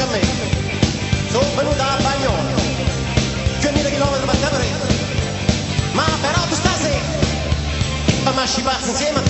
a me. Sono venuta a Bagnolo, 2000 km per Capri, ma però tu stasera fammi scipazzi insieme